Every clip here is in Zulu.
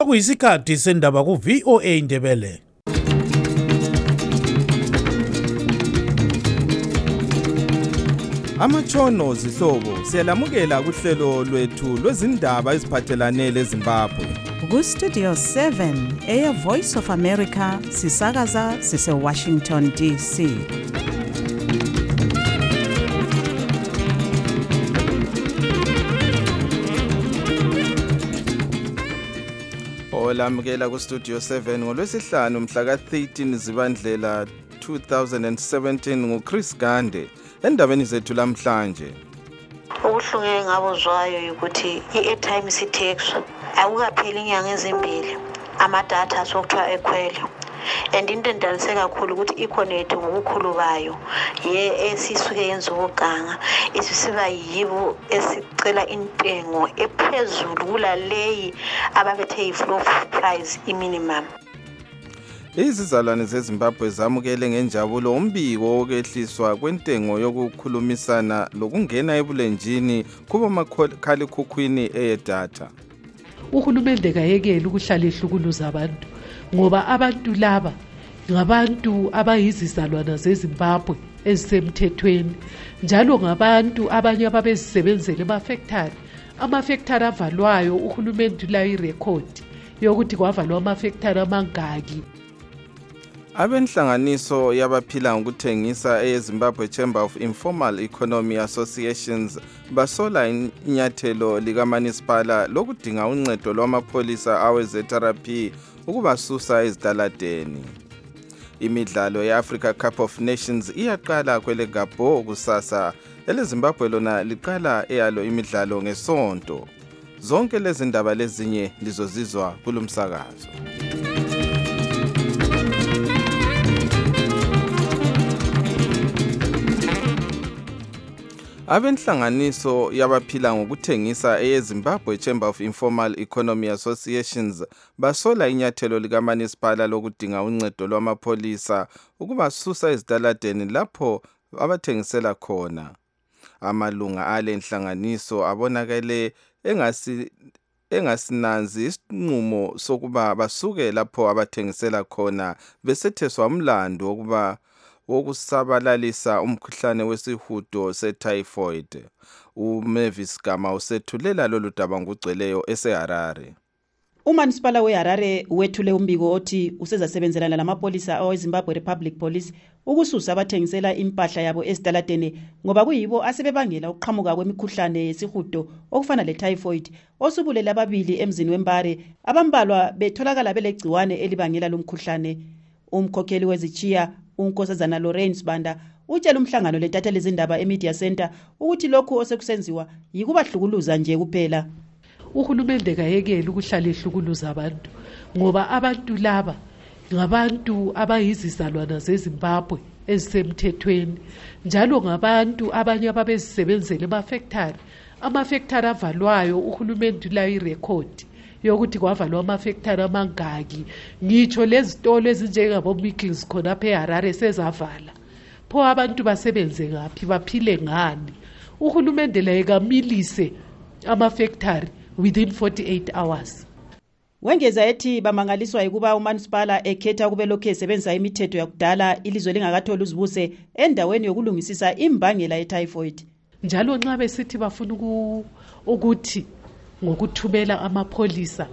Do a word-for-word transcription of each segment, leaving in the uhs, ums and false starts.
Kuyisikhathi sendaba ku V O A Ndebele. Amatshono zihlobo siyalamukela kuhlelo lwethu lwezindaba eziphathelane leZimbabwe. Ku Studio seven, Air Voice of America, sisakaza sise Washington D C. Olamukela ku Studio seven ngolwesihlanu mhla ka thirteen Zibandlela two thousand seventeen nguChris Gande. Endabeni zethu lamhlanje, ubuhlungu ngabuzwayo ukuthi i-airtime sithexwa akukapheli inyanga ezimbili amadatha sokuthiwa ekhwela, and into endalise kakhulu ukuthi i-connect ngobukhulu bayo ye esisuke yenza ubuganga isisiba yibo esicela intengo ephezulu kulaleyi ababethe i-floor price i-minimum. Izizalwane zeZimbabwe zamukele ngenjabulo umbiko wokwehliswa kwentengo yokukhulumisana lokungena ebulenjini kuba makhalekhukhwini eyedatha. Uhulumende kayekela ukuhlala ehlukuluza abantu ngoba abantu laba ngabantu abayizizalwana zeZimbabwe ezisemthethweni, njalo ngabantu abanye ababezisebenzele amafactory amafactory avalwayo. Uhulumende la irecord yokuthi kwavalwa amafactory amangaki. Abenhlanganiso yabaphila ngokuthengisa eZimbabwe Chamber of Informal Economy Associations basola inyathelo likaManisipala lokudinga uncedo lwamapholisa awezetherapi ukubasusa ezitaladeni. Imidlalo yeAfrica Cup of Nations iyaqala kwele Gabon kusasa. EleZimbabwe lona liqala eyalo imidlalo ngesonto. Zonke lezi ndaba lezinye lizozizwa kulomsakazo. Abenhlanganiso yabaphila ngokuthengisa eZimbabwe Chamber of Informal Economy Associations basola inyathelo likaManisipala lokudinga uncedo lwamapholisa ukubasusa ezitaladeni lapho abathengisela khona. Amalunga ale nhlanganiso abonakele engasi engasinanzi isinqumo sokuba basuke lapho abathengisela khona besetheswa umlando wokuba wokusabalalisa umkhuhlane wesihudo se-typhoid. uMavis Gama usethulela lolu daba ngugcweleyo eseHarare. Umanisipala weHarare wethule umbiko othi usezasebenzelana lamapolisa aweZimbabwe Republic Police ukususa abathengisela impahla yabo esitaladeni ngoba kuyibo asebebangela ukuqhamuka kwemikhuhlane yesihudo okufana le-typhoid osubulele ababili emzini wembare abambalwa betholakala belegciwane elibangela lomkhuhlane. Umkhokheli wezichiya uNkosazana Lawrence Banda utshela umhlangano ledatha lezindaba eMedia Center ukuthi lokhu osekusenziwa yikubahlukuluza nje kuphela. Uhulumende kayekela ukuhlala ehlukuluza abantu ngoba abantu laba ngabantu abayizizalwana zeZimbabwe ezisemthethweni, njalo ngabantu abanye ababezisebenzele amafactory amafactory avalwayo. Uhulumende la irecord yokuthi kwavalwa amafactory amangaki. Ngitsho lezitolo ezinjengabo Mickles khona phe Harare sezavala. Pho abantu basebenze ngaphi, baphile ngani? Uhulumende la ekamilise amafactory within forty-eight hours. Wengeza ethi bamangaliswa ukuba uManisipala ekhetha kube lokho esebenza imithetho yakudala ilizwe lingakatholi uzibuse endaweni yokulungisisa imbangela ye-typhoid. Njalo nxa besithi bafuna ukuthi ngokuthumela amapholisa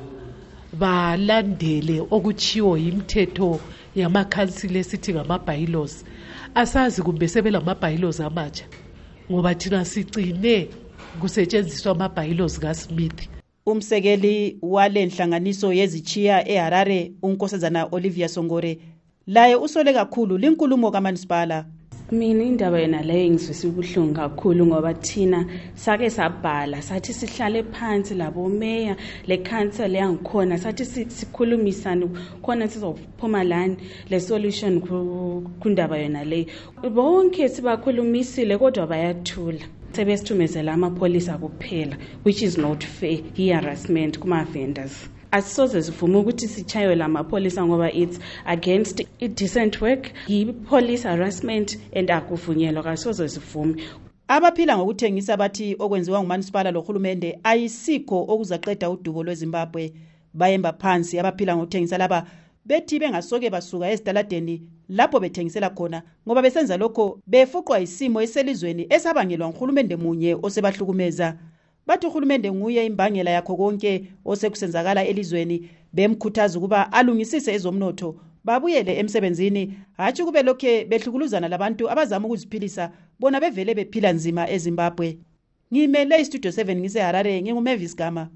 balandele okuchiwo yimithetho yamakhansile esithi ngama-bylaws, asazi kumbe sebelama-bylaws amatsha ngoba thina sicine kusetshenziswa ama-bylaws kaSmith. Umsekeli wale nhlanganiso yezichiya eHarare uNkosazana Olivia Songore laye usole kakhulu linkulumo kaManisipala. Mina indaba yena leyo ngizwisa ubuhlungu kakhulu ngoba thina sake sabhala sathi sihlale phansi labo meya le council yangikhona sathi sikhulumisana khona sizophuma lani le solution kundaba yona leyo. Bonke sibakhulumisile kodwa bayathula. Sebesithumezela amapolisa kuphela, which is not fair. Hi harassment kuma vendors. Asisoze sivume ukuthi sichaywe lamapolisa ngoba it's against decent work, i-police harassment, and akuvunyelwa, kasoze sivume. Abaphila ngokuthengisa bathi okwenziwa nguManisipala lohulumende ayisikho okuzaqeda udubo lweZimbabwe. bayemba phansi abaphila ngokuthengisa laba bethi bengasoke basuka ezitaladeni lapho bethengisela khona ngoba besenza lokho befuqwa isimo eselizweni esabangelwa nguhulumende munye osebahlukumeza. Bathi uhulumende nguye imbangela yakho konke osekusenzakala elizweni, bemkhuthaza ukuba alungisise ezomnotho babuyele emsebenzini, hatshi kube lokhe behlukuluzana labantu abazama ukuziphilisa bona bevele bephila nzima eZimbabwe. Ngimele iStudio seven ngise Harare, nginguMavis Gama.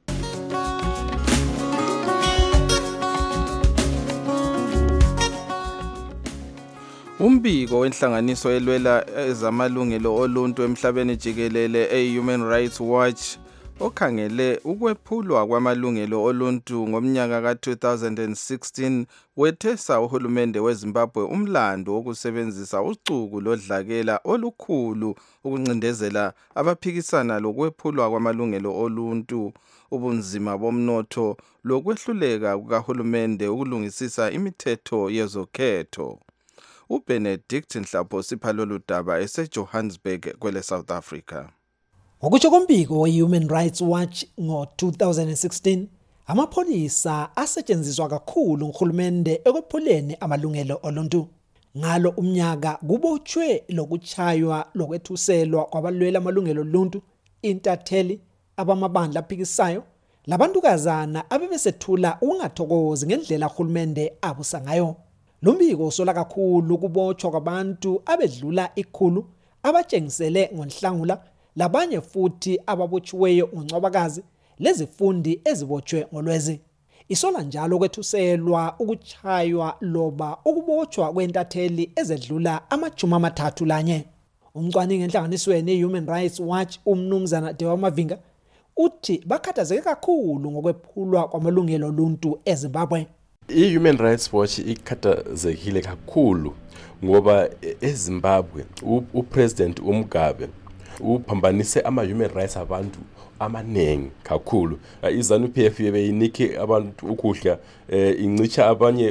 Umbiko wenhlanganiso elwela ezamalungelo oluntu emhlabeni jikelele e-Human Rights Watch okhangele ukwephulwa kwamalungelo oluntu ngomnyaka ka two thousand sixteen wethesa uhulumende weZimbabwe umlando wokusebenzisa ucuku lodlakela olukhulu ukuncindezela abaphikisana lokwephulwa kwamalungelo oluntu, ubunzima bomnotho lokwehluleka kukahulumende ukulungisisa imithetho yezokhetho. uBenedict Nhlapho siphalolu daba eseJohannesburg kwele South Africa. Ngokutsho kombiko we-Human Rights Watch ngo two thousand sixteen, amapholisa asetshenziswa kakhulu nguhulumende ekwephuleni amalungelo oluntu. Ngalo umnyaka kubotshwe lokuchaywa lokwethuselwa kwabalwela amalungelo oluntu, intatheli, abamabandla aphikisayo, labantukazana abebesethula ukungathokozi ngendlela uhulumende abusa ngayo. Lombiko usola kakhulu ukubotshwa kwabantu abedlula ikhulu abatshengisele ngonhlangula, labanye futhi ababotshiweyo ngoncwabakazi lezifundi ezibotshwe ngolwezi. Isola njalo kwethuselwa, ukuchaywa loba ukubotshwa kwentatheli ezedlula amajumi amathathu lanye. Umcwaningi enhlanganisweni ye-Human Rights Watch umnumzana Dewa Mavinga uthi bakhathazeke kakhulu ngokwephulwa kwamalungelo oluntu eZimbabwe. I-Human Rights Watch ikhathazekile kakhulu ngoba eZimbabwe uPresident uMgabe uphambanise ama-human rights abantu amaningi kakhulu. iZANU-P F beyinike abantu ukudla, incitsha abanye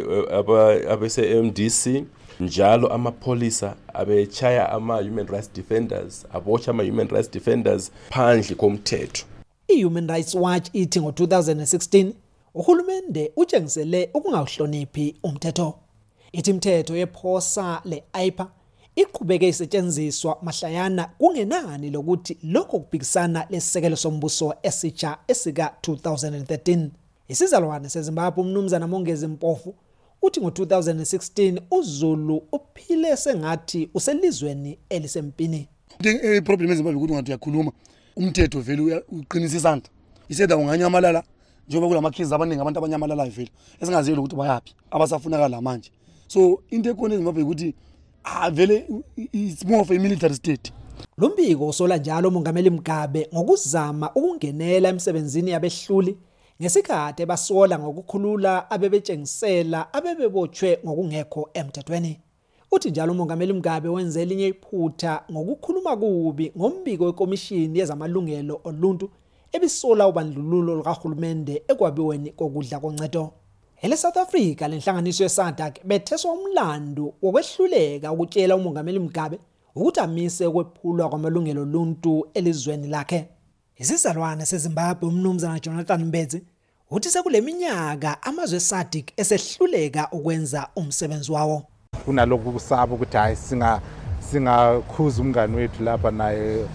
abese-M D C, njalo amapholisa abechaya ama-human rights defenders, abotsha ama-human rights defenders phandle komthetho. I-Human Rights Watch ithi ngo two thousand sixteen uhulumende utshengisele ukungawuhloniphi umthetho. Ithi imithetho yephosa le-I P A iqhubeke isetshenziswa mahlayana kungenani lokuthi lokho kubhikisana lesisekelo sombuso esitsha esika two thousand thirteen. Isizalwane seZimbabwe umnumzana Mongezi Mpofu uthi ngo two thousand sixteen uZulu uphile sengathi uselizweni elisempini. I problem eZimbabwe ukuthi ngathi uyakhuluma umthetho vele uqinisa isandla. Iseda unganyamalala njengoba kulamakhizi abaningi abantu abanyamalalayo vele esingazeli ukuthi bayaphi abasafunakala manje. So into ekhona eZimbabwe ukuthi ah vele it's more of a military state. Lombiko usola njalo uMongameli Mugabe ngokuzama ukungenela emsebenzini yabehluli ngesikhathi basola ngokukhulula abebetshengisela abebebotshwe ngokungekho emthethweni. Uthi njalo uMongameli Mugabe wenze elinye iphutha ngokukhuluma kubi ngombiko wekomishini yezamalungelo oluntu ebisola ubandlululo lukahulumende ekwabiweni kokudla koncedo. Ele South Africa lenhlanganiso yeSADC betheswa umlando wokwehluleka ukutshela uMongameli Mugabe ukuthi amise ukwephulwa kwamalungelo oluntu elizweni lakhe. Isizalwane seZimbabwe umnumzana Jonathan Mbedzi uthi sekuleminyaka amazwe eSADC esehluleka ukwenza umsebenzi wawo. Kunalokhu kusaba ukuthi hayi singa singakhuza umngani wethu lapha naye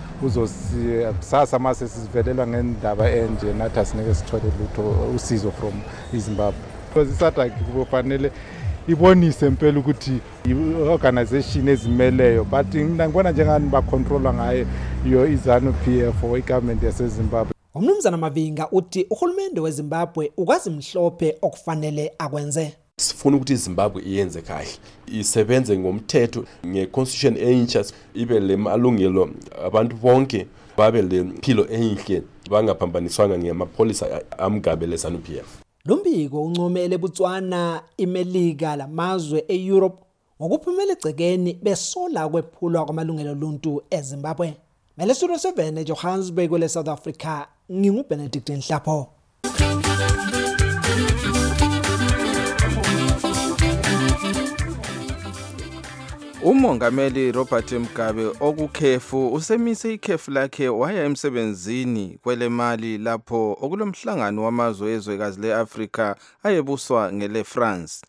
uzosisasa mase sivelelwa ngendaba enje nathi asinike sithole lutho usizo from eZimbabwe. Because iSADC kufanele ibonise impela ukuthi i-organization ezimeleyo, but ngibona njengani bacontrola ngaye yo iZANU-P F or igovernment yaseZimbabwe. Umnumzana Mavinga uthi uhulumende weZimbabwe ukwazi mhlophe okufanele akwenze. Sifuna ukuthi iZimbabwe iyenze kahle, isebenze ngomthetho ngeconstitution entsha, ibe le malungelo abantu bonke babe le mpilo enhle bangaphambaniswanga ngamapholisa amgabe leZANU-P F. Lombiko uncomele eBotswana, iMelika lamazwe eEurope ngokuphumela egcekeni besola kwephulwa kwamalungelo oluntu eZimbabwe. Mele Studio seven eJohannesburg kwele South Africa, nginguBenedict Nhlapho. Umongameli Robert Mugabe okukhefu usemise ikhefu lakhe waya emsebenzini kwelemali lapho okulomhlangano wamazwe ezwekazi leAfrika ayebuswa ngele France.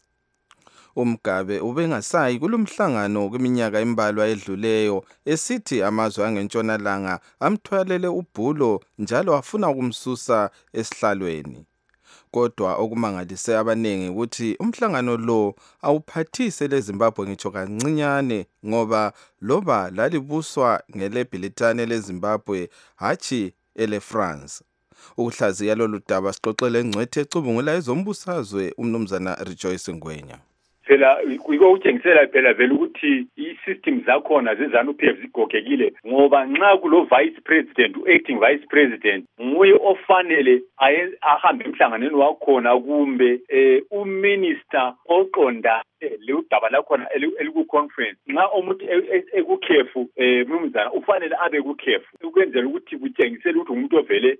uMugabe ubengasayi kulomhlangano kwiminyaka embalwa edluleyo esithi amazwe angentshonalanga amthwalele ubhulo njalo afuna ukumsusa esihlalweni. Kodwa okumangalise abanengi ukuthi umhlangano lo awuphathise leZimbabwe ngitsho kancinyane ngoba loba lalibuswa ngelebhilitane leZimbabwe hachi ele France. Ukuhlaziya lolu daba sixoxele engcwethe ecubungula ezombusazwe umnumzana Rejoice Ngwenya. Phela kuyokuthengisela phela vele ukuthi i-system zakhona zeZANU-P F zigogekile ngoba nxa kulo vice president u-acting vice president nguye ofanele ahambe emhlanganweni wakhona kumbe eh, uminister oqonda le daba lakhona eliku-conference nxa umuntu ekukhefu eh, mnumzana ufanele abe kukhefu ukwenzela ukuthi kutshengisele ukuthi umuntu ovele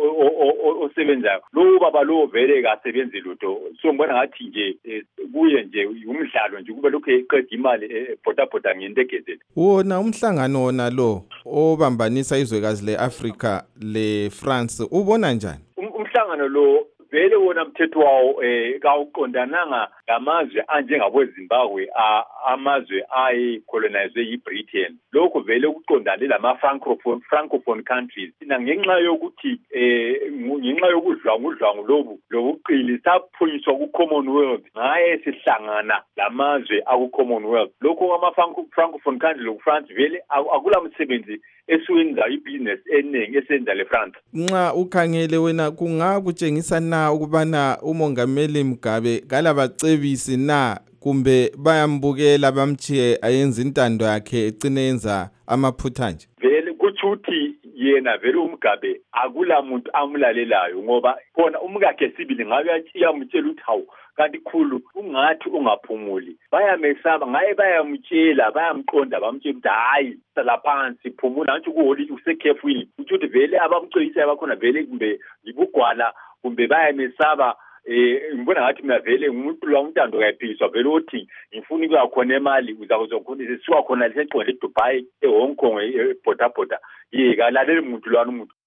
osebenzayo lo baba lo vele kasebenzi lutho so ngibona ngathi nje kuye nje umdlalo nje kube lokho eqeda imali ebhodabhoda ngendegezela. Wona umhlangano wona lo obambanisa izwekazi leAfrika le France ubona njani? Umhlangano lo vele wona mthetho wawo eh kawuqondananga ngamazwe anjengabo Zimbabwe amazwe ayicolonizwe yiBritain. Lokho vele ukuqondane lama francophone francophone countries ina ngenxa yokuthi eh ngenxa yokudlwa ngudlwa lobu lobuqili saphunyiswa ku Commonwealth ngaye sihlangana lamazwe aku Commonwealth. Lokho ama francophone countries lo France vele akula msebenzi esuwenza ibusiness eningi esenza le France. Nxa ukhangele wena kungakutshengisa na ukubana umongameli Mugabe kalabacebisi na kumbe bayambukela bamchiye ayenza intando yakhe ecine yenza amaphutha nje? Vele kuthi yena vele uMugabe akula muntu amulalelayo ngoba khona umkakhe sibili ngabe yamtshela ukuthi hawu kanti khulu ungathi ungaphumuli bayamesaba ngaye bayamtshela bayamqonda bamtshela ukuthi hayi sala phansi phumula nje kuholile usekhefwini ukuthi vele abamcebisa abakhona vele kumbe yibugwala kumbe bayamesaba. Eh ngibona ngathi mina vele umuntu lo umntando kayiphiswa vele uthi ngifuna ukuya khona emali uzakuzokhona sisiwa khona leseqonde eDubai eHong Kong eBotabota yeka lalela umuntu lwana umuntu.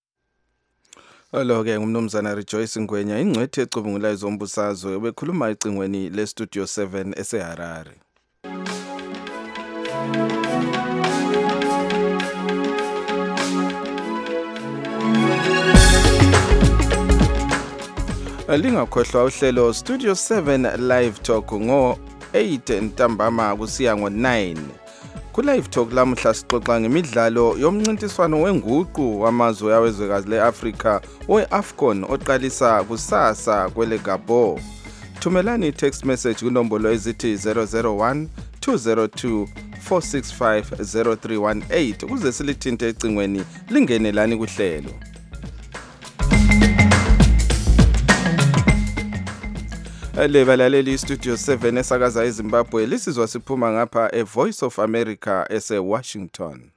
Olo ke ngumnumzana Rejoice Ngwenya ingcwethe ecubungula izombusazwe obekhuluma ecingweni le Studio seven eseHarare. Lingakhohlwa uhlelo Studio seven Live Talk ngo eight ntambama kusiya ngo nine. Ku Live Talk lamhla sixoxa ngemidlalo yomncintiswano wenguqu wamazwe awezwekazi leAfrika oweAfcon oqalisa kusasa kwele Gabon. Thumelani text message kunombolo ezithi zero zero one two zero two four six five zero three one eight ukuze silithinte ecingweni lingenelani kuhlelo. Le balaleli Studio seven esakaza eZimbabwe lisizwa siphuma ngapha e Voice of America ese Washington.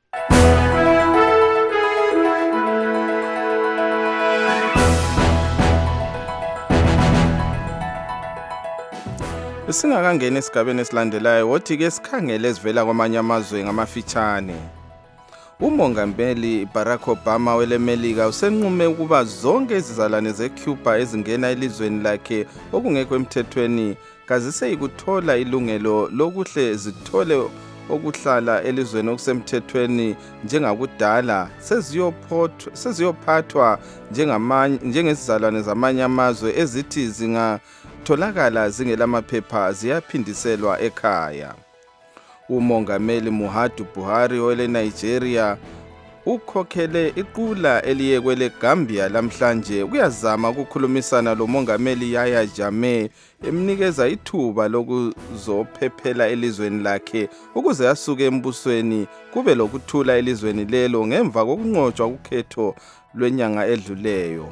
Singakangena esigabeni esilandelayo wothi ke sikhangele esivela kwamanye amazwe ngamafitshane. Umongameli Barack Obama welemelika usenqume ukuba zonke izizalwane zeCuba ezingena elizweni lakhe okungekho emthethweni kazise ikuthola ilungelo lokuhle zithole okuhlala elizweni okusemthethweni njengakudala seziyophothwa seziyophathwa njengamanye njengezizalwane zamanye amazwe ezithi zingatholakala zingelamaphepha ziyaphindiselwa ekhaya. Umongameli Muhammadu Buhari wele Nigeria ukhokhele iqula eliye kwele Gambia lamhlanje kuyazama ukukhulumisana lo mongameli Yahya Jammeh emnikeza ithuba lokuzophephela elizweni lakhe ukuze asuke embusweni kube lokuthula elizweni lelo ngemva kokunqotshwa ukhetho lwenyanga edluleyo.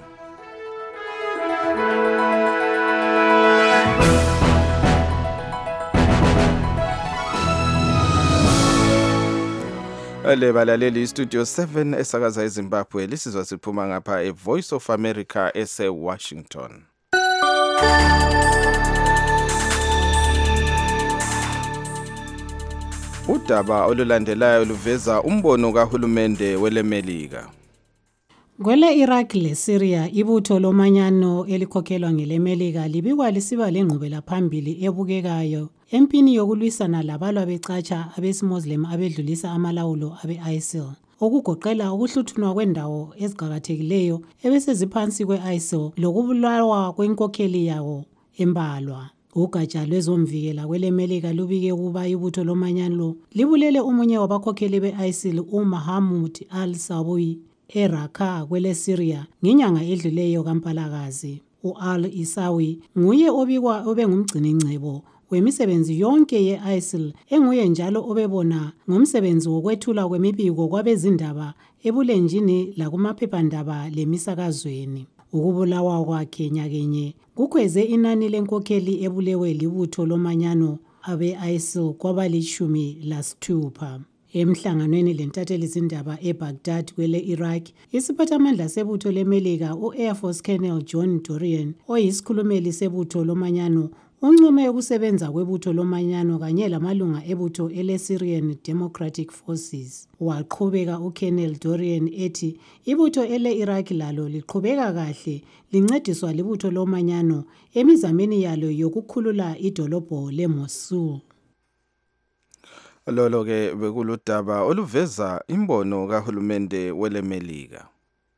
Le balaleli Studio seven esakaza eZimbabwe lisizwa siphuma ngapha e Voice of America ese Washington. udaba olulandelayo luveza umbono kahulumende welemelika. Kwele Iraq le Syria ibutho lomanyano elikhokhelwa ngelemelika libikwa lisiba lengqubela phambili ebukekayo empini yokulwisana labalwa becatsha abesimuslim abedlulisa amalawulo abe-I S I L okugoqela ukuhluthunwa kwendawo eziqhakathekileyo ebeseziphansi kwe-I S I L lokubulawa kwenkokheli yawo embalwa. Ugatsha lwezomvikela kwelemelika lubike ukuba ibutho lomanyano libulele omunye wabakhokheli be-I S I L uMahmoud al-Sawi eRaqqa kwele Syria ngenyanga edluleyo kaMpalakazi. U-al-Isawi nguye obikwa obengumgcini ngcebo wemisebenzi yonke ye-I S I L enguye njalo obebona ngomsebenzi wokwethula kwemibiko kwabezindaba ebulenjini lakumaphephandaba lemisakazweni. Ukubulawa kwakhe nyakenye kukhweze inani lenkokheli ebulewe libutho lomanyano abe-I S I L kwabalishumi lasithupha. Emhlanganweni lentatheli zindaba eBaghdad kwele Iraq, isiphathamandla sebutho lemelika u-Air Force Colonel John Dorian oyisikhulumeli sebutho lomanyano uncume ukusebenza kwebutho lomanyano kanye lamalunga ebutho ele-Syrian Democratic Forces. Waqhubeka uColonel Dorian ethi ibutho ele-Iraq lalo liqhubeka kahle lincediswa libutho lomanyano emizameni yalo yokukhulula idolobho leMosul. Lolo ke bekuludaba oluveza imbono kahulumende welemelika.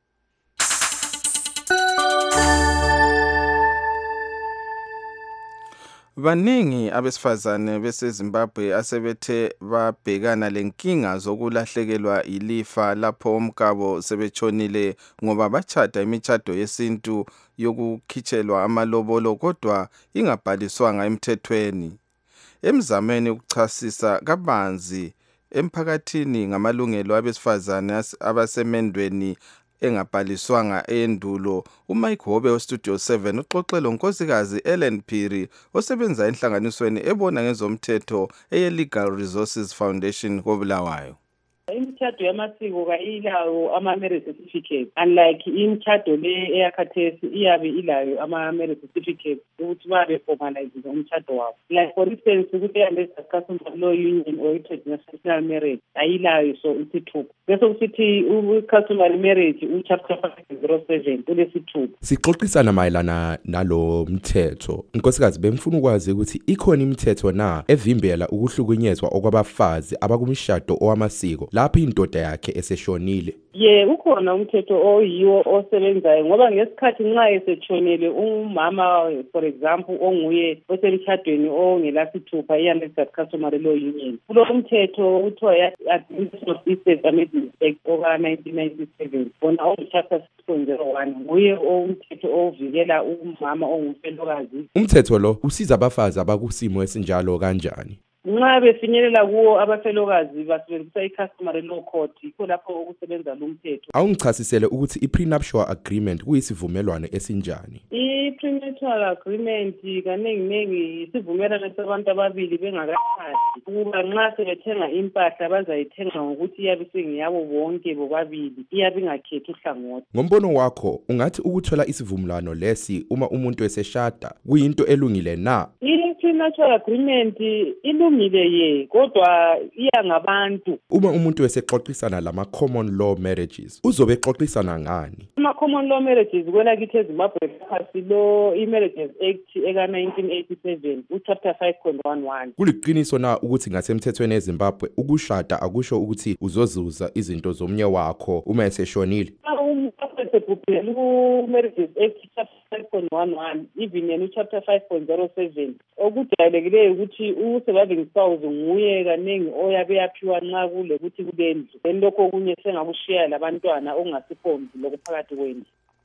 Baningi abesifazane beseZimbabwe asebethe babhekana lenkinga zokulahlekelwa ilifa lapho omkabo sebetshonile ngoba bachata imitshato yesintu yokukhitshelwa amalobolo kodwa ingabhaliswanga emthethweni. Emzameni ukuchasisa kabanzi emphakathini ngamalungelo abesifazane abasemendweni engabhaliswanga endulo, uMike Hobe weStudio seven uxoxela unkosikazi Ellen Phiri osebenza enhlanganisweni ebona ngezomthetho eye-Legal Resources Foundation koBulawayo. Imitshato yamasiko kayilawo ama-marriage certificate, unlike imitshato le eyakhathesi iyabe ilayo ama-marriage certificate ukuthi babe formalize umtshato wabo. Like for instance ukuthi ihambe customary law union or international marriage ayilayo, so isithupha. Bese kusithi u-customary marriage u-chapter five zero seven ulesithupha. Sixoxisana mayelana nalo mthetho. Nkosikazi bemfuna ukwazi ukuthi ikhona imithetho na evimbela ukuhlukunyezwa okwabafazi abakumishado owamasiko lapho indoda yakhe eseshonile. Ye ukhona umthetho oyiwo osebenzayo ngoba ngesikhathi nxa eseshonile umama for example onguye osemtshadweni ongelasithupha iyanisa customary law union. Kulo umthetho uthiwa Administration of Estate Amendment Act oka nineteen ninety-seven bona chapter six point zero one nguye umthetho ovikela umama ongumfelokazi. Umthetho lo usiza abafazi abakusimo esinjalo kanjani? Nxa befinyelela kuwo abafelokazi basebenzisa i-customary law court yikho lapho ukusebenza lo mthetho. Awungichasisele ukuthi i-prenuptial agreement kuyisivumelwano esinjani? I-prenuptial agreement kaningi-ningi isivumelwano sabantu ababili bengakashadi ukuba nxa sebethenga impahla bazayithenga ngokuthi iyabe sengiyabo bonke bobabili, iyabe ingakhethi uhlangothi. Ngombono wakho ungathi ukuthola isivumelwano lesi uma umuntu eseshada kuyinto elungile na? I-prenuptial agreement ilungile ye kodwa iya ngabantu. Uma umuntu esexoxisana lama common law marriages uzobe exoxisana ngani? Ama common law marriages kwela kithi eZimbabwe phasi lo i-Marriages Act eka nineteen eighty-seven u-chapter five point one one. Kuliqiniso na ukuthi ngasemthethweni eZimbabwe ukushada akusho ukuthi uzozuza izinto zomnye wakho uma eseshonile? Sekuphelele ku-Marriages Act chapter five point one one even yena u-chapter five point zero seven okujayelekileyo ukuthi u-surviving spouse nguye kaningi oyabe yaphiwa nxa kule ukuthi kubendlu then lokho okunye sengakushiya labantwana okungasiphondi lokuphakathi kwendlu.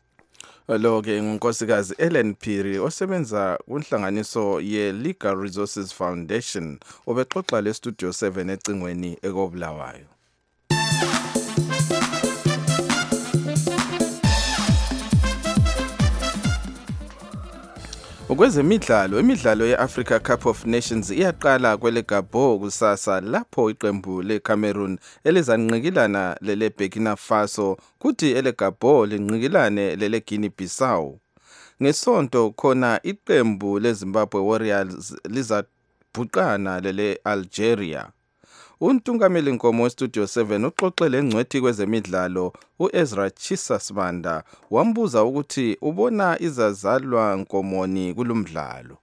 Lo ke ngunkosikazi Ellen Phiri osebenza kunhlanganiso ye-Legal Resources Foundation obexoxa le-Studio seven ecingweni ekoBulawayo. Okwezemidlalo, imidlalo ye-Africa Cup of Nations iyaqala kwele Gabon kusasa lapho iqembu leCameroon elizanqikilana lele Burkina Faso kuthi ele Gabon linqikilane lele Guinea Bissau. Ngesonto khona iqembu leZimbabwe Warriors lizabhuqana lele Algeria. Untungameli Nkomo weStudio seven uxoxele engcwethi kwezemidlalo uEzra Chisasbanda wambuza ukuthi ubona izazalwa Nkomoni kulumdlalo.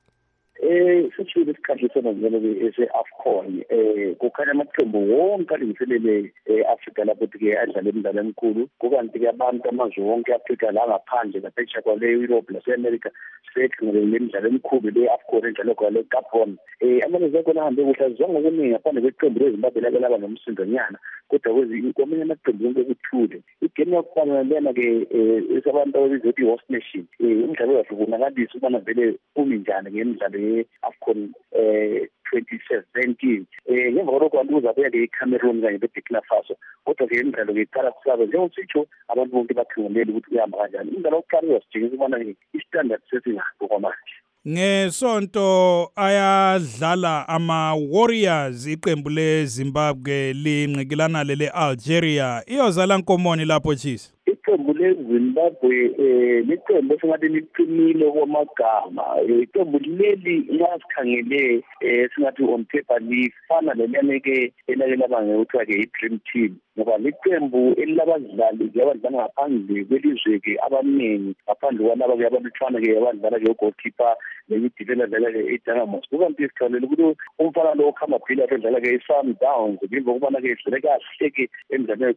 Eh sithi lesikhathi sonozelo ese-AFCON eh kukhanya amaqembu wonke alingiselele e-Africa lapho ke adlala imidlalo emikhulu kukanti ke abantu amazwe wonke e-Africa la ngaphandle laphesheya kwale Europe lase-America sekhangele imidlalo emikhulu le-AFCON enjalo kwale Gabon. Eh amazwe akona ahambe kuhle azonke okuningi ngaphandle kweqembu leZimbabwe lake laba nomsindonyana kodwa kwezinye kwamanye amaqembu wonke kuthule. Igame yakufana lena ke esabantu ababizothi host nation imidlalo yahlukunakalisa ukubana vele kumi njani ngemidlalo AFCON eh twenty seventeen eh ngemva kwalokho abantu uzabuya ke eCameroon kanye neBurkina Faso kodwa ke imidlalo ngeqala kusaba njengositsho abantu bonke bakhangelele ukuthi kuyahamba kanjani. Imidlalo yokuqala iyasitshengisa ukubana i-standard sesingaphi kwamanje. Ngesonto ayadlala ama-Warriors iqembu leZimbabwe linqikilana lele Algeria iyozala Nkomoni lapho Chisi. Iqembu leZimbabwe eh liqembu esingathi liqinile kwamagama. Iqembu leli lasikhangele eh singathi on paper lifana lelene ke elake labanga ukuthi ke i-dream team ngoba liqembu elilabadlali ke abadlala ngaphandle kwelizwe ke abaningi ngaphandle kwalaba ke abalutshwana ke abadlala ke goalkeeper nemidibela dlala ke eDynamos. Kukanti isikhalela ukuthi umfana lo khamba phila edlala ke i-Sundowns ngemva kokubana ke idlule kahle ke emidlalweni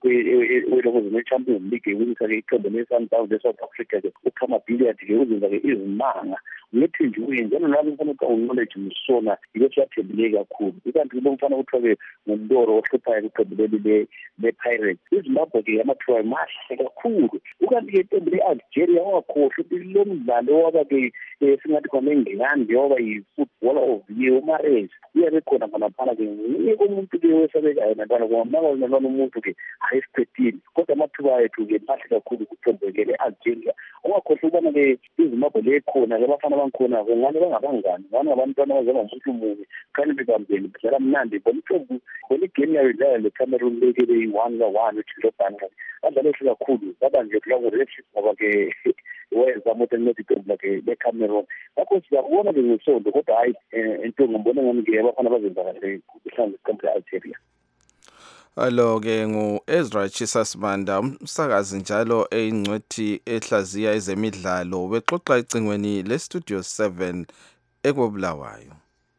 kwe Champions League ukuthi ke iqembu le-Sundowns le-South Africa ke ukhamba phila ke uzenza ke izimanga ngithi nje uye njalo nalo umfana ka unknowledge msona yikho siyathembile kakhulu. Kukanti lo mfana uthiwa ke ngumdoro ohluphayo iqembu leli le-Pirates. iZimbabwe ke amathuba mahle kakhulu. Ukanti ke iqembu le-Algeria wakhohlwa ukuthi lo mdlalo waba ke singathi khona eNgilandi yoba yi-footballer of the year uMahrez uyabe khona khona ke ngeke umuntu ke wesabekayo nabana kwamaka nalona umuntu ke ayisiphetile kodwa amathuba ethu ke mahle kakhulu kuqembu ke le-Algeria. Ungakhohlwa ukubana ke iZimbabwe le khona ke abafana bangikhona ngani bangabangani ngani abantwana abazama umuntu munye khani bebambeni badlala mnandi bomqembu khona igame yayo idlala le-Cameroon leke beyi-one ka-one uthilobhanga badlala ehle kakhulu baba nje kula ku-referee ngoba ke weza moto encediqembu ke le-Cameroon. Ngakho siyabona ke ngesonto kodwa hayi into ngibona ngani ke abafana bazenza kahle kuhlanza iqembu le-Algeria. Alo ke ngu-Ezra Chisasbanda umsakazi njalo eyingcwethi ehlaziya ezemidlalo bexoxa icingweni leStudio seven ekobulawayo.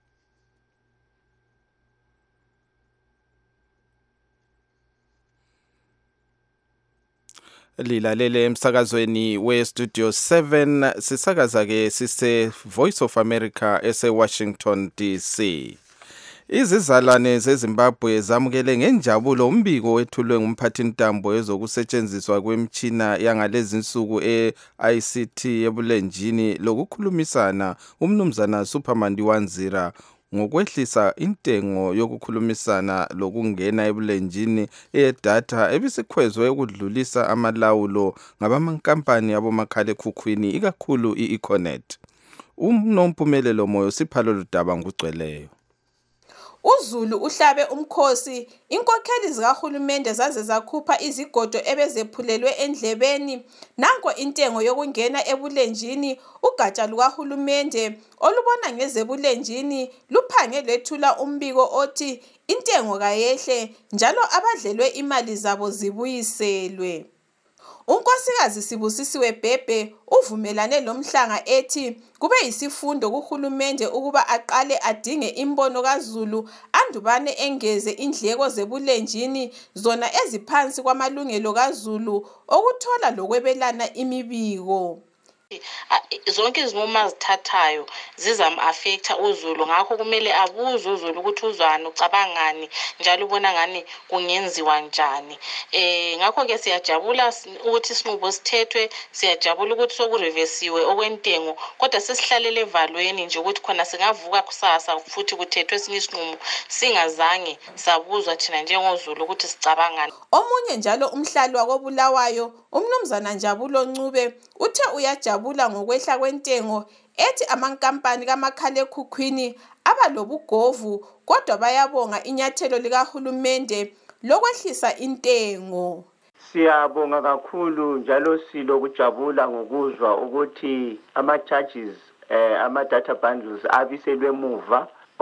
Lilalele emsakazweni weStudio seven sisakaza ke sise Voice of America ese Washington D C. Izizalwane zeZimbabwe zamukele ngenjabulo umbiko wethulwe ngumphathintambo ezokusetshenziswa kwemtshina yangalezi insuku e-I C T ebulenjini lokukhulumisana umnumzana Superman Wanzira ngokwehlisa intengo yokukhulumisana lokungena ebulenjini eyedatha ebisikhwezwe ukudlulisa amalawulo ngabamankampani abomakhalekhukhwini ikakhulu i-Econet. Unompumelelo moyo Siphalo Ludaba ngugcweleyo. uZulu uhlabe umkhosi, inkokheli zikahulumende zaze zakhupha izigodo ebezephulelwe endlebeni. Nanko intengo yokungena ebulenjini, ugatsha lukahulumende olubona ngezebulenjini luphange lwethula umbiko othi intengo kayehle njalo abadlelwe imali zabo zibuyiselwe. Unkosikazi Sibusisiwe Bhebhe uvumelane lomhlanga ethi kube yisifundo kuhulumende ukuba aqale adinge imbono kaZulu andubane engeze indleko zebulenjini zona eziphansi kwamalungelo kaZulu okuthola lokwebelana imibiko. Zonke izinqumo azithathayo zizam-affecta uZulu, ngakho kumele abuze uZulu ukuthi uzwani ucabangani njalo ubona ngani kungenziwa njani. Eh ngakho ke siyajabula ukuthi isinqubo sithethwe, siyajabula ukuthi sokurevesiwe okwentengo, kodwa sesihlalele evalweni nje ukuthi khona singavuka kusasa futhi kuthethwe esinye isinqumo singazange sabuzwa thina njengoZulu ukuthi sicabangani. Omunye njalo umhlali wakobulawayo umnumzana Njabulo Ncube uthe uyajabula ngokwehla kwentengo, ethi amankampani kamakhalekhukhwini abalobugovu kodwa bayabonga inyathelo likahulumende lokwehlisa intengo. Siyabonga kakhulu njalo silokujabula ngokuzwa ukuthi ama charges eh ama data bundles abiselwe muva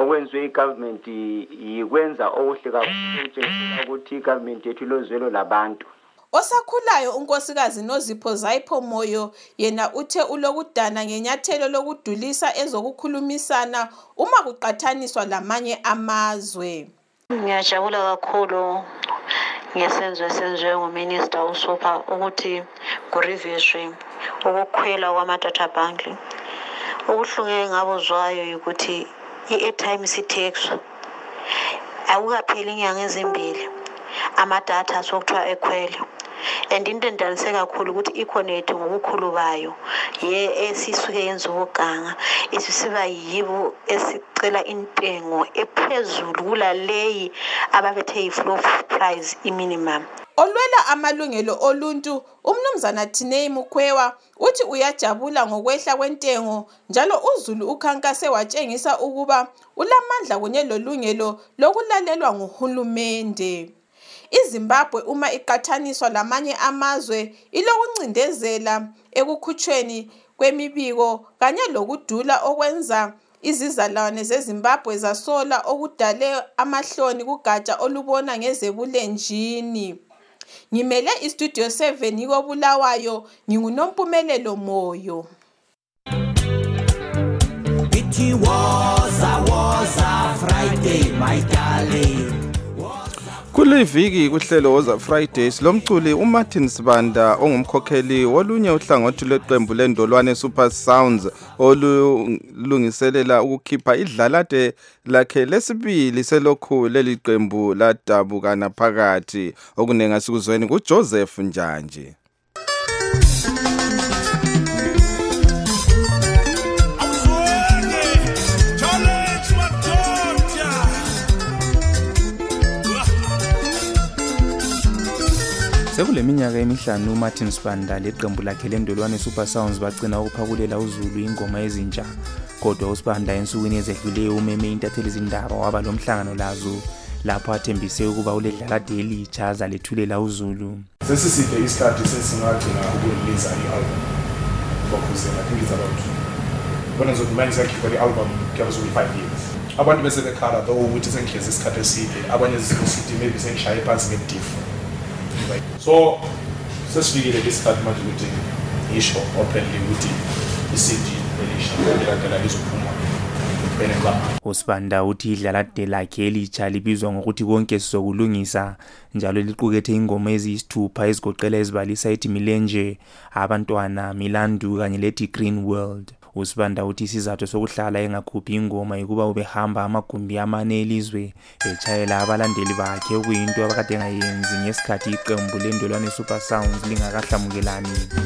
okwenziwe igovernment yikwenza okuhle kakhulu ukutshengisa ukuthi igovernment yethu ilozwelo labantu. Osakhulayo unkosikazi Nozipho Zayipho Moyo yena uthe ulokudana ngenyathelo lokudulisa ezokukhulumisana uma kuqathaniswa lamanye amazwe. Ngiyajabula kakhulu ngesenzo esenziwe nguMinister uSupha ukuthi kurevishwe ukukhwela kwama-data bundle. Ukuhlunge ngabuzwayo ukuthi i-airtime sithexwa akukapheli inyanga ezimbili ama-data sokuthiwa ekhwele. And into endanise kakhulu ukuthi i-connect ngobukhulu bayo ye esisuke yenza ubuganga isisiba yibo esicela intengo ephezulu kulaleyi ababethe i-floor price i-minimum. Olwela amalungelo oluntu umnumzana Thinei Mukhwewa uthi uyajabula ngokwehla kwentengo njalo uZulu ukhankase watshengisa ukuba ulamandla kunye lolungelo lokulalelwa nguhulumende. iZimbabwe uma iqathaniswa lamanye amazwe ilokuncindezela ekukhutshweni kwemibiko kanye lokudula okwenza izizalwane zeZimbabwe zasola okudale amahloni kugatsha olubona ngezebulenjini. Ngimele iStudio seven yiko Bulawayo nginguNompumelelo Moyo. It was a was a Friday my darling. Kuliviki kuhlelo Woza Fridays lomculi uMartin Sibanda ongumkhokheli wolunye uhlangothi leqembu lendolwane Super Sounds olungiselela ukukhipha idlalade lakhe lesibili selokhu leli qembu ladabukana phakathi okunenga sikuzweni kuJoseph Njanje. Sekule minyaka emihlanu uMartin Sibanda leqembu lakhe lendolwane Super Sounds bagcina ukuphakulela uZulu ingoma ezintsha. Kodwa uSibanda ensukwini ezedluleyo umeme intatheli izindaba waba lomhlangano lazo lapho athembise ukuba uledlalade elitsha azalethulela uZulu. Sesiside isikhathi sesingagcina ukulisa i-album ngokuze I think it's about when ngizokumanisa sakhipha i-album kuyabe five years. Abantu bese bekhala though ukuthi sengihlezi isikhathi eside abanye zisithi maybe sengishaye phansi ngedifu. So sesifikile lesikhathi manje ukuthi ngisho openly ukuthi i-C D elisha elikadala lizophuma bene kwama. uSibanda uthi idlalade lakhe elitsha libizwa ngokuthi konke sizokulungisa njalo liqukethe ingoma eziyisithupha ezigoqela ezibalisa ethi Milenje, Abantwana, Milandu kanye lethi Green World. uSibanda uthi isizathu sokuhlala engakhuphi ingoma ukuba ubehamba amagumbi amane elizwe echayela abalandeli bakhe okuyinto abakade ngayenzi ngesikhathi iqembu lendolwane Super Sounds lingakahlamukelani.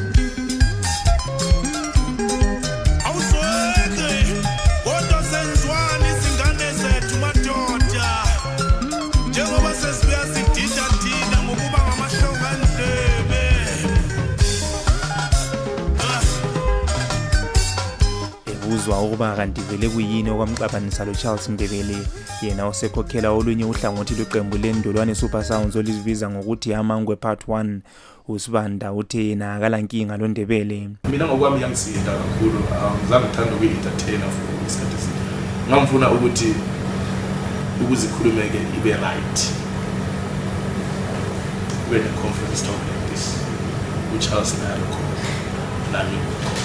Uzwa ukuba kanti vele kuyini okwamxabanisa lo Charles Mbebele yena osekhokhela olunye uhlangothi lweqembu lendolwane Super Sounds olizibiza ngokuthi Amangwe Part one. uSibanda uthe yena akalankinga lo Ndebele. Mina ngokwami yangisinda kakhulu ngizange ngithanda ukuyi-entertainer for isikhathi eside. Ngamfuna ukuthi ukuzikhulumeke ibe right. Kube ne-conference talk like this uCharles nayo nami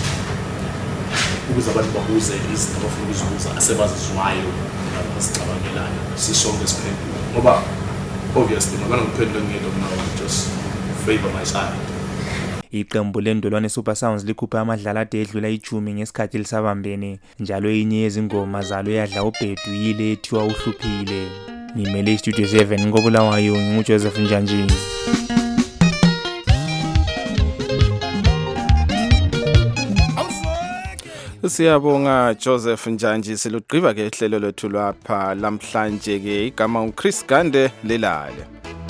ukuze abantu babuze izinto abafuna ukuzibuza asebazizwayo abasicabangelayo sisonke siphendule ngoba obviously ngabana ngiphendule ngento now just favor my side. Iqembu lendolwane Super Sounds likhuphe amadlalade edlula ijumi ngesikhathi lisabambene njalo inye yezingoma zalo yadla ubhedu yile ethiwa uhluphile. Ngimele iStudio seven ngobulawayo nguJoseph Njanje. Siyabonga Joseph Njanje silugqiba ke ihlelo lethu lapha lamhlanje ke igama uChris Gande lelale.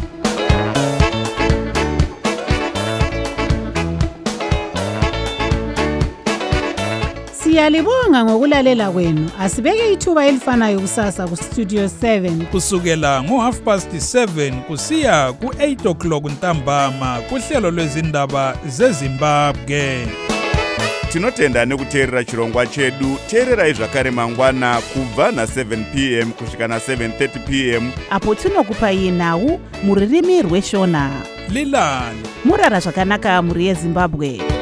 Siyalibonga ngokulalela kwenu. Asibeke ithuba elifanayo kusasa ku Studio seven kusukela ngo half past seven kusiya ku eight o'clock ntambama kuhlelo lwezindaba zeZimbabwe. tinotenda nekuteerera chirongwa chedu. Teererai zvakare mangwana kubva na seven p m kusvika na seven thirty p m apo tinokupai nhau mururimi rweshona. Lilani murara zvakanaka muri yeZimbabwe.